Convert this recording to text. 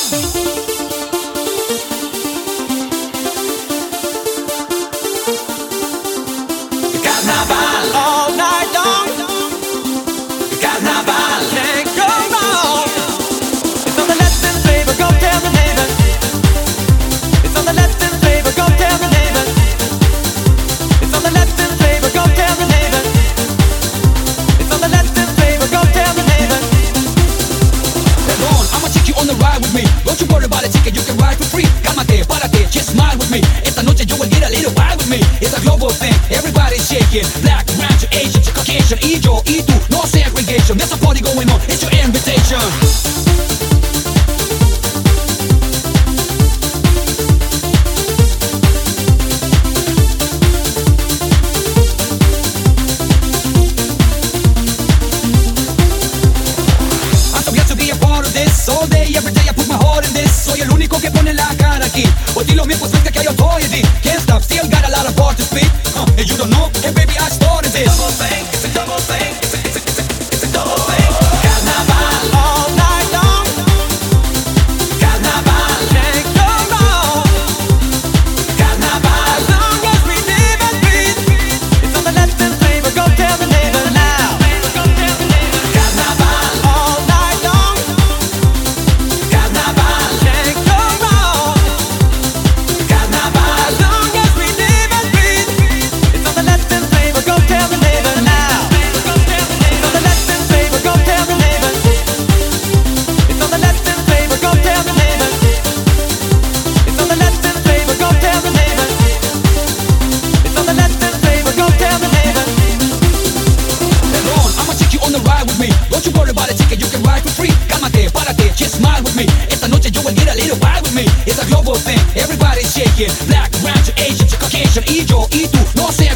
Carnaval all night long. Carnaval can't go wrong. It's on the Latin flavor, go tell the neighbors. It's on the Latin flavor, go tell the neighbors. It's on the Latin flavor, go tell the neighbors. It's on the Latin flavor, go tell the neighbors. Perdón, I'ma take you on the ride with me. Don't you worry about a ticket, you can ride for free. Cálmate, párate, just smile with me. Esta noche yo will get a little wild with me. It's a global thing, everybody's shaking. Black, brown to Asian to Caucasian. Y yo, y tú, no segregation. There's a party going on, it's your invitation. All day, every day I put my heart in this. Soy el único que pone la cara aquí. Por ti lo mismo es que hay authority. Can't stop, still got a lot of bar to speak. And you don't know, hey baby, I started this. Double thing, it's a double thing. It's a double thing. Carnaval all night long. Carnaval can't go wrong. Carnaval as long as we live and breathe. It's on the Latin flavor, go tell the neighbor now. Carnaval all night long. Carnaval can't go wrong. Carnaval as long as we live and breathe. It's on the Latin flavor, go tell the neighbor now. It's on the Latin flavor, go tell the neighbor. It's on the Latin flavor, go tell the neighbor. It's on the Latin flavor, go tell the neighbor. It's on the Latin flavor, go tell the neighbor. Perdón, I'ma take you on the ride with me. Don't you worry about a ticket, you can ride for free. Cálmate, párate, just smile with me. Esta noche yo will get a little wild with me. It's a global thing, everybody's shaking. Black, brown to Asian to Caucasian. Y yo, y tú, no sé